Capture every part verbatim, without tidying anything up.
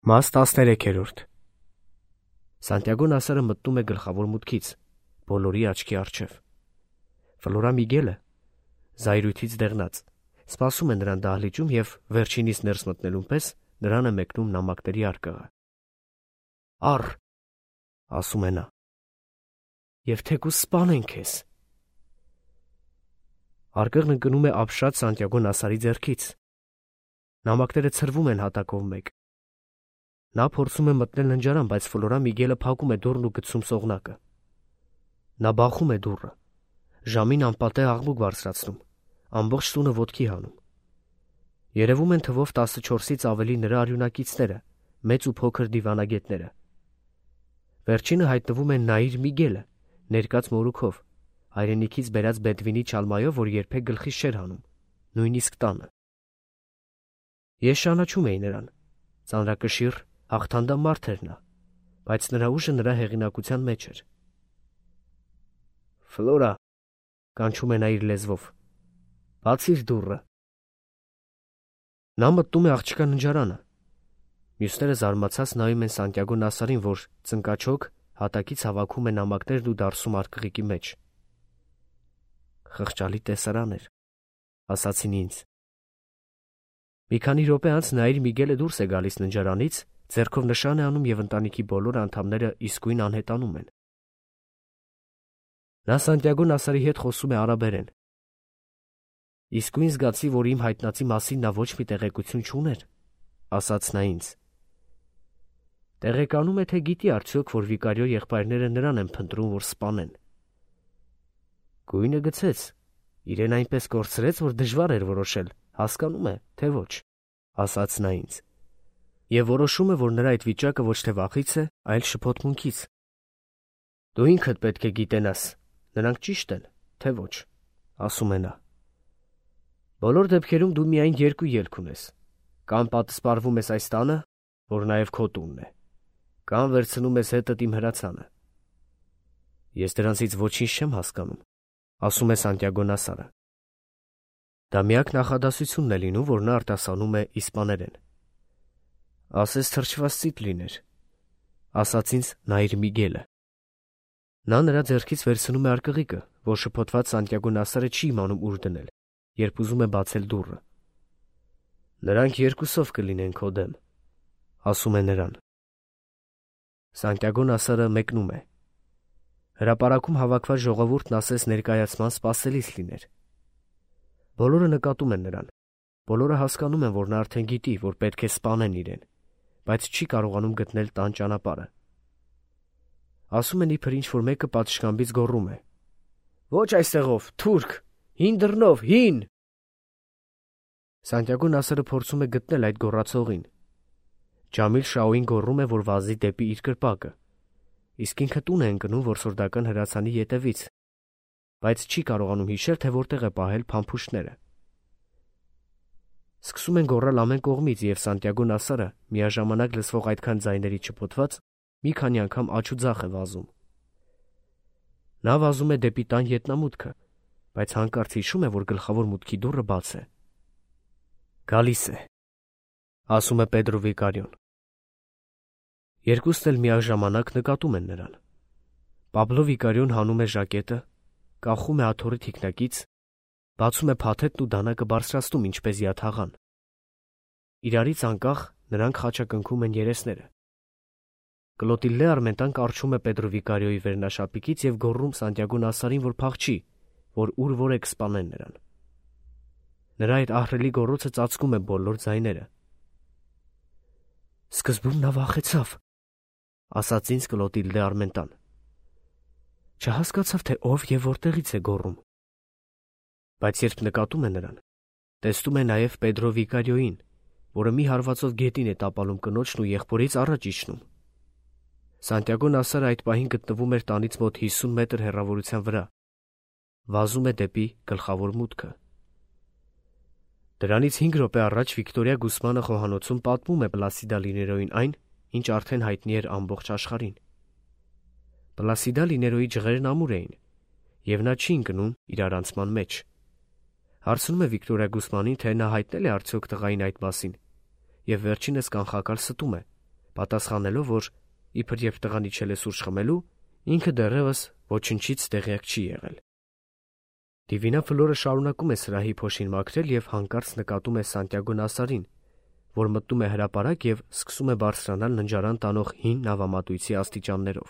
Մաս տասներեքերորդ Սանտիագո Նասարը մտնում է գլխավոր մուտքից, բոլորի աչքի առջև։ Ֆլորա Միգելը, զայրույթից դեղնած, սպասում է նրան դահլիճում և վերջինիս ներս մտնելուն պես նրան է մեկնում նամակների արկղը։ «Առ», ասում է նա, «և թեկուզ սպանեն քեզ»։ Արկղն ընկնում է ապշած Սանտիագո Նասարի ձեռքից։ Նամակները ցրվում են հատակով մեկ։ Նա փորձում է մտնել ննջարան, բայց Ֆլորա Միգելը փակում է դուռն ու գցում սողնակը։ Նա բախում է դուռը, ժամին անպատեհ աղմուկ բարձրացնում, ամբողջ տունը ոտքի հանում։ Երևում են թվով տասնչորսից ավելի նրա արյունակիցները, մեծ ու փոքր դիվանագետները։ Վերջինը հայտնվում է Նաիր Միգելը, ներկած մորուքով, հայրենիքից բերած բեդվինի չալմայով, որ երբեք գլխիս չէր հանում, նույնիսկ տանը։ Ես ճանաչում էի նրան, ծանրակշիռ, հաղթանդամ մարդ էր նա, բայց նրա ուժը նրա հեղինակության մեջ էր։ «Ֆլորա», կանչում է նա իր լեզվով, «բացիր դուռը»։ Նա մտնում է աղջկա ննջարանը։ Մյուսները զարմացած նայում են Սանտիագո Նասարին, որ ծնկաչոք հատակից հավաքում է նամակներն ու դարսում արկղիկի մեջ։ «Խղճալի տեսարան էր», ասացին ինձ։ Մի քանի րոպե անց Նաիր Միգելը դուրս է գալիս ննջարանից, ձեռքով նշան է անում և ընտանիքի բոլոր անդամները իսկույն անհետանում են։ Նա Սանտիագո Նասարի հետ խոսում է արաբերեն։ «Իսկույն զգացի, որ իմ հայտնածի մասին նա ոչ մի տեղեկություն չուներ», ասաց նա ինձ։ «Տեղեկանում է, թե գիտի արդյոք, որ վիկարիո եղբայրները նրան են փնտրում, որ սպանեն»։ «Գույնը գցեց, իրեն այնպես կորցրեց, որ դժվար էր որոշել, հասկանում է, թե ոչ», ասաց նա ինձ։ Եվ որոշում է, որ նրա այդ վիճակը ոչ թե վախից է, այլ շփոթմունքից։ «Դու ինքդ պետք է գիտենաս, նրանք ճիշտ են, թե ոչ», ասում է նա։ «Բոլոր դեպքերում դու միայն երկու ելք ունես. կամ պատսպարվում ես այս տանը, որ նաև քո տունն է, կամ վերցնում ես հետդ իմ հրացանը»։ «Ես դրանցից ոչինչ չեմ հասկանում», ասում է Սանտիագո Նասարը։ Դա միակ նախադասությունն է լինում, որ նա արտասանում է իսպաներեն։ «Ասես թրջված ծիտ լիներ», ասաց ինձ Նաիր Միգելը։ Նա նրա ձեռքից վերցնում է արկղիկը, որ շփոթված Սանտիագո Նասարը չի իմանում ուր դնել, երբ ուզում է բացել դուռը։ «Նրանք երկուսով կլինեն քո դեմ», ասում է նրան։ Սանտիագո Նասարը մեկնում է։ Հրապարակում հավաքված ժողովուրդն ասես ներկայացման սպասելիս լիներ։ Բոլորը նկատում են նրան, բոլորը հասկանում են, որ նա արդեն գիտի, որ պետք է սպանեն իրեն, բայց չի կարողանում գտնել տան ճանապարհը։ Ասում են իբր ինչ-որ մեկը պատշգամբից գոռում է. «Ոչ այստեղով, թուրք, հին դռնով, հին»։ Սանտիագո Նասարը փորձում է գտնել այդ գոռացողին։ Ջամիլ Շաուին գոռում է, որ վազի դեպի իր կրպակը, իսկ ինքը տուն է ընկնում որսորդական հրացանի ետևից, բայց չի կարողանում հիշել, թե որտեղ է պահել փամփուշտները։ Սկսում են գոռալ ամեն կողմից, և Սանտիագո Նասարը, միաժամանակ լսվող այդքան ձայների չփոթված, մի քանի անգամ աջ ու ձախ է վազում։ Նա վազում է դեպի տան ետնամուտքը, բայց հանկարծ հիշում է, որ գլխավոր մուտքի դուռը բաց է։ «Գալիս է», ասում է Պեդրո վիկարիոն։ Երկուսն էլ միաժամանակ նկատում են նրան։ Պաբլո վիկարիոն հանում է ժակետը, կախում է աթոռի թիկնակից, բացում է փաթեթն ու դանակը բարձրացնում ինչպես յաթաղան։ Իրարից անկախ նրանք խաչակնքում են երեսները։ Կլոտիլդե Արմենտան կառչում է Պեդրո վիկարիոյի վերնաշապիկից և գոռում Սանտիագո Նասարին, որ փախչի, որ ուր որ է կսպանեն նրան։ Նրա այդ ահռելի գոռոցը ծածկում է բոլոր ձայները։ «Սկզբում նա վախեցավ», ասաց ինձ Կլոտիլդե Արմենտան։ Չհասկացավ, թե ով և որտեղից է գոռում։ Բայց երբ նկատում է նրան, տեսնում է նաև Պեդրո վիկարիոյին, որը մի հարվածով գետին է տապալում կնոջն ու եղբորից առաջ իջնում։ Սանտիագո Նասարը այդ պահին գտնվում էր տանից մոտ հիսուն մետր հեռավորության վրա, վազում է դեպի գլխավոր մուտքը։ Դրանից հինգ րոպե առաջ Վիկտորիա Գուսմանը խոհանոցում պատմում է Պլասիդա Լիներոյին այն, ինչ արդեն հայտնի էր ամբողջ աշխարհին։ Պլասիդա Լիներոյի ջղերն ամուր էին, և նա չի ընկնում իր առանցման մեջ։ Հարցնում է Վիկտորիա Գուսմանին, թե նա հայտնել է արդյոք տղային այդ մասին, և վերջինս կանխակալ ստում է, պատասխանելով, որ իբր երբ տղան իջել է սուրճ խմելու, ինքը դեռևս ոչնչից տեղյակ չի եղել։ Դիվինա Ֆլորը շարունակում է սրահի փոշին մաքրել և հանկարծ նկատում է Սանտիագո Նասարին, որ մտնում է հրապարակ և սկսում է բարձրանալ ննջարան տանող հին նավամատույցի աստիճաններով։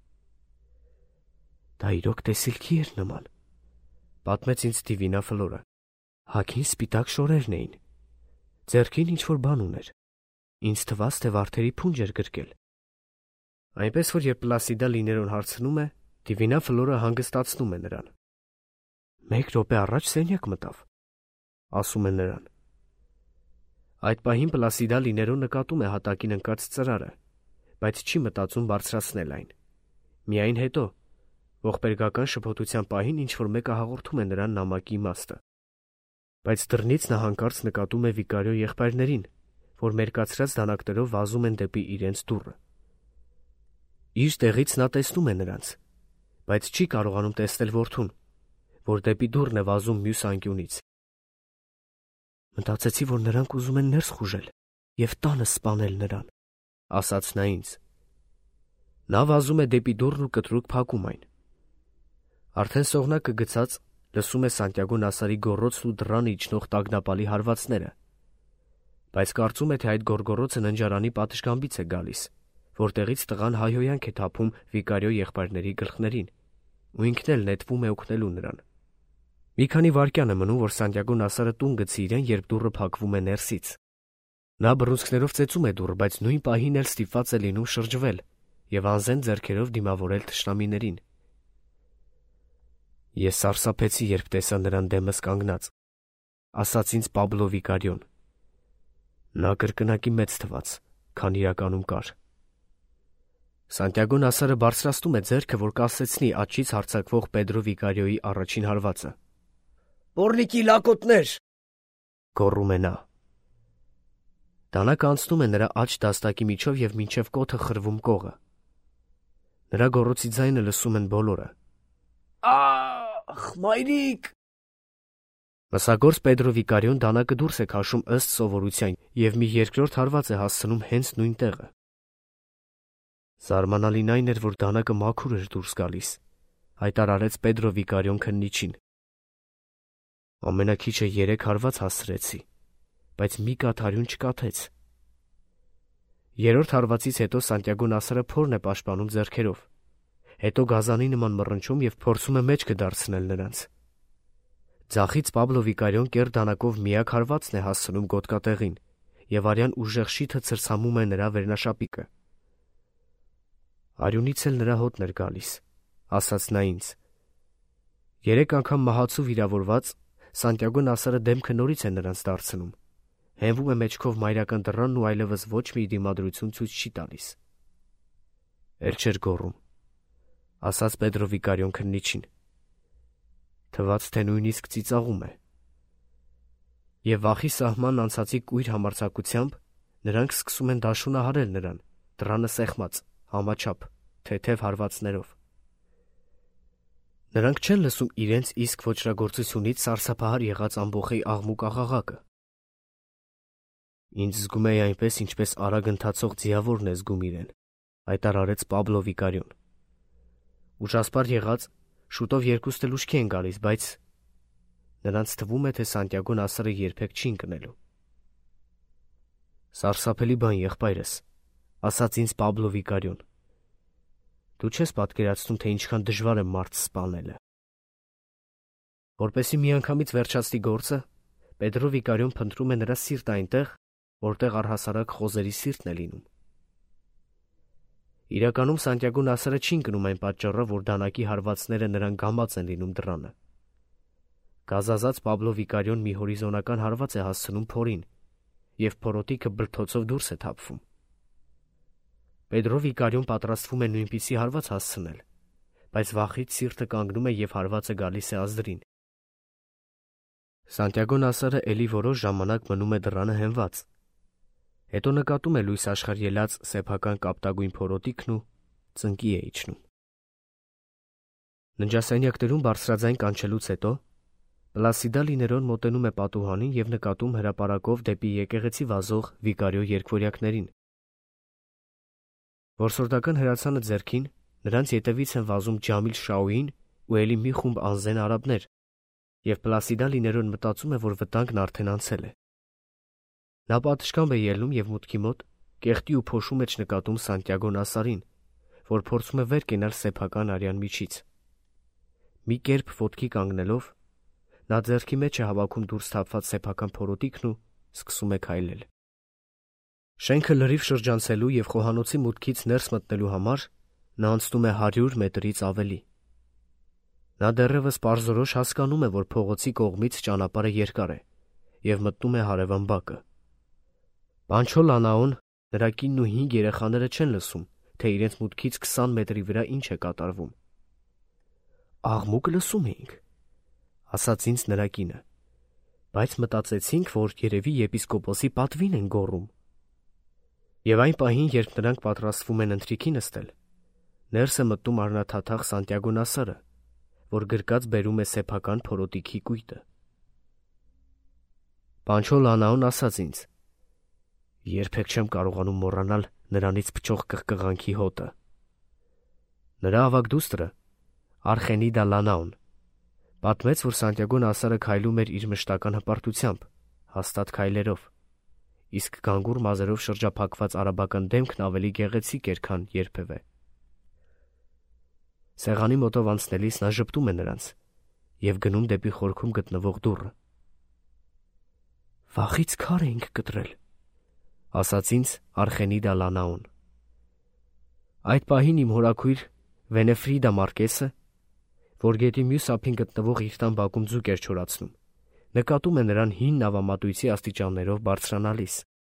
Դա իրոք տեսիլքի էր նման, պատմեց ինձ Դիվինա Ֆլորը։ Հագին սպիտակ շորերն էին, ձեռքին ինչ-որ բան ուներ։ Ինձ թվաց, թե վարդերի փունջ էր գրկել։ Այնպես որ երբ Պլասիդա Լիներոն հարցնում է, Դիվինա Ֆլորը հանգստացնում է նրան։ Մեկ րոպե առաջ սենյակ մտավ, ասում է նրան։ Այդ պահին Պլասիդա Լիներոն նկատում է հատակին ընկած ծրարը, բայց չի մտածում բարձրացնել այն։ Միայն հետո, ողբերգական շփոթության պահին ինչ-որ մեկը հաղորդում է նրան նամակի իմաստը։ Բայց դռնից նա հանկարծ նկատում է Վիկարիո եղբայրներին, որ մերկացրած դանակներով վազում են դեպի իրենց դուռը։ Իր տեղից նա տեսնում է նրանց, բայց չի կարողանում տեսնել որդուն, որ դեպի դուռն է վազում մյուս անկյունից։ Մտածեցի, որ նրանք ուզում են ներս խուժել և տանը սպանել նրան, ասաց նա ինձ։ Նա վազում է դեպի դուռն ու կտրուկ փակում այն։ Արդեն սողնակը գցած լսում է Սանտիագո Նասարի գոռոցն ու դռանը իջնող տագնապալի հարվածները, բայց կարծում է, թե այդ գոռգոռոցը ննջարանի պատշգամբից է գալիս, որտեղից տղան հայհոյանք է թափում Վիկարիո եղբայրների գլխներին, ու ինքն էլ նետվում է օգնելու նրան։ Մի քանի վայրկյան է մնում, որ Սանտիագո Նասարը տուն գցի իրեն, երբ դուռը փակվում է ներսից։ Նա բռունցքներով ծեծում է դուռը, բայց նույն պահին էլ ստիպված է լինում շրջվել և անզեն ձեռքերով դիմավորել թշնամիներին։ Ես սարսափեցի, երբ տեսա նրան դեմս կանգնած, ասաց ինձ Պաբլո Վիկարիոն։ Նա կրկնակի մեծ թվաց, քան իրականում կար։ Սանտիագո Նասարը բարձրացնում է ձեռքը, որ կասեցնի աջից հարձակվող Պեդրո Վիկարիոյի առաջին հարվածը։ «Պոռնիկի լակոտներ», գոռում է նա։ Դանակը անցնում է նրա աջ դաստակի միջով և մինչև կոթը խրվում կողը։ Նրա գոռոցի ձայնը լսում են բոլորը։ Ախ, մայրիկ։ Մսագործ Պեդրո Վիկարիոն դանակը դուրս է քաշում ըստ սովորության և մի երկրորդ հարված է հասցնում հենց նույն տեղը։ Զարմանալին այն էր, որ դանակը մաքուր էր դուրս գալիս, հայտարարեց Պեդրո Վիկարիոն քննիչին։ Ամենաքիչը երեք հարված հասցրեցի, բայց մի կաթարյուն չկաթեց։ Երրորդ հարվածից հետո Սանտիագո Նասարը փորն է պաշտպանում ձեռքերով, հետո գազանի նման մռնչում և փորձում է մեջքը դարձնել նրանց։ Ձախից Պաբլո Վիկարիոն կեռ դանակով միակ հարվածն է հասցնում գոտկատեղին, և արյան ուժեղ շիթը ցրցամում է նրա վերնաշապիկը։ Արյունից էլ նրա հոտն էր գալիս, ասաց նա ինձ։ Երեք անգամ մահացու վիրավորված Սանտիագո Նասարը դեմքը նորից է նրանց դարձնում, հենվում է մեջքով մայրական դռանն ու այլևս ոչ մի դիմադրություն ցույց չի տալիս։ Էլ չէր գոռում, ասաց Պեդրո Վիկարիոն քննիչին։ Թվաց, թե նույնիսկ ծիծաղում է։ Եվ վախի սահմանն անցածի կույր համարձակությամբ նրանք սկսում են դաշունահարել նրան, դռանը սեղմած, համաչափ, թեթև հարվածներով։ Նրանք չեն լսում իրենց իսկ ոճրագործությունից սարսափահար եղած ամբոխի աղմուկ աղաղակը։ Ինձ զգում էի այնպես, ինչպես արագ ընթացող ձիավորն է զգում իրեն, հայտարարեց Պաբլո Վիկարիոն։ Ուժասպառ եղած, շուտով երկուստ էլ ուշքի են գալիս, բայց նրանց թվում է, թե Սանտիագո Նասարը երբեք չի ընկնելու։ Սարսափելի բան, եղբայրս, ասաց ինձ Պաբլո Վիկարիոն։ Դու չես պատկերացնում, թե ինչքան դժվար է մարդ սպանելը։ Որպեսզի միանգամից վերջացնի գործը, Պեդրո Վիկարիոն փնտրում է նրա սիրտը այնտեղ, որտեղ առհասարակ խոզերի սիրտն է լինում։ Իրականում Սանտիագո Նասարը չի ընկնում այն պատճառով, որ դանակի հարվածները նրան գամած են լինում դռանը։ Գազազած Պաբլո Վիկարիոն մի հորիզոնական հարված է հասցնում փորին, և փորոտիքը բրդոցով դուրս է թափվում։ Պեդրո Վիկարիոն պատրաստվում է նույնպիսի հարված հասցնել, բայց վախից սիրտը կանգնում է և հարվածը գալիս է ազդրին։ Սանտիագո Նասարը էլի որոշ ժամանակ մնում է դռանը հենված, հետո նկատում է լույս աշխարհ ելած սեփական կապտագույն փորոտիքն ու ծնկի է իջնում։ Ննջասենյակներում բարձրաձայն կանչելուց հետո Պլասիդա Լիներոն մոտենում է պատուհանին և նկատում հրապարակով դեպի եկեղեցի վազող Վիկարիո երկվորյակներին։ Որսորդական հրացանը ձեռքին, նրանց ետևից են վազում Ջամիլ Շաուին ու էլի մի խումբ անզեն արաբներ, և Պլասիդան լիներոն մտածում է, որ վտանգն արդեն անցել է։ Նա պատշգամբ է ելնում և մուտքի մոտ կեղտի ու փոշու մեջ նկատում Սանտիագո Նասարին, որ փորձում է վեր կենալ սեփական արյան միջից։ Մի կերպ ոտքի կանգնելով, նա ձեռքի մեջ է հավաքում դուրս թափված սեփական փորոտիքն ու սկսում է քայլել։ Շենքը լրիվ շրջանցելու և խոհանոցի մուտքից ներս մտնելու համար նա անցնում է հարյուր մետրից ավելի։ Նա դեռևս պարզորոշ հասկանում է, որ փողոցի կողմից ճանապարհը երկար է և մտնում է հարևան բակը։ Պանչո Լանաոն, նրա կինն ու հինգ երեխաները չեն լսում, թե իրենց մուտքից քսան մետրի վրա ինչ է կատարվում։ «Աղմուկ լսում էինք», ասաց ինձ նրա կինը, «բայց մտածեցինք, որ երևի եպիսկոպոսի պատվին են գոռում»։ Եվ այն պահին, երբ նրանք պատրաստվում են ընթրիքի նստել, ներս է մտնում առնաթաթախ Սանտիագո Նասարը, որ գրկած բերում է սեփական փորոտիքի կույտը։ Պանչո Լանաոն ասաց ինձ. «Երբեք չեմ կարողանում մոռանալ նրանից փչող կղկղանքի հոտը»։ Նրա ավագ դուստրը, Արխենիդա Լանաոն, պատմեց, որ Սանտիագո Նասարը քայլում էր իր մշտական հպարտությամբ, հաստատ քայլերով, իսկ գանգուր մազերով շրջափակված արաբական դեմքն ավելի գեղեցիկ էր, քան երբևէ։ Սեղանի մոտով անցնելիս նա ժպտում է նրանց և գնում դեպի խորքում գտնվող դուռը։ «Վաղից քար էինք կտրել», ասաց ինձ Արխենիդա Լանաոն։ Այդ պահին իմ հորաքույր Վենեֆրիդա Մարկեսը, որ գետի մյուս ափին գտնվող իր տան բակում ձուկ էր չորացնում, նկատում է նրան հին նավամատույցի աստիճաններով բարձրանալիս։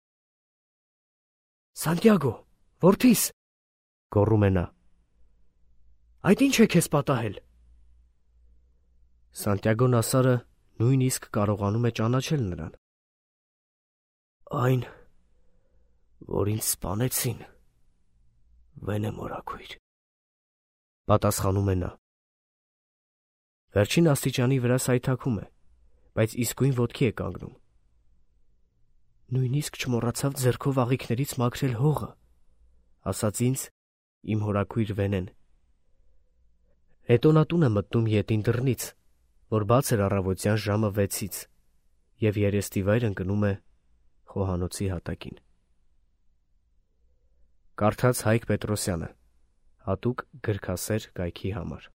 «Սանտիագո, որդիս», գոռում է նա, «այդ ի՞նչ է քեզ պատահել»։ Սանտիագո Նասարը նույնիսկ կարողանում է ճանաչել նրան։ «Այն, որ ինձ սպանեցին, վեն է մորաքույր», պատասխանում է նա։ Վերջին աստիճանի վրա սայթաքում է, բայց իսկույն ոտքի է կանգնում։ «Նույնիսկ չմոռացավ ձեռքով աղիքներից մաքրել հողը», ասաց ինձ իմ հորաքույր Վենեն։ Հետո նա տուն է մտնում ետին դռնից, որ բաց էր առավոտյան ժամը վեցից, և երեստիվայր ընկնում է խոհանոցի հատակին։ Կարդաց Հայկ Պետրոսյանը, հատուկ գրքասեր կայքի համար։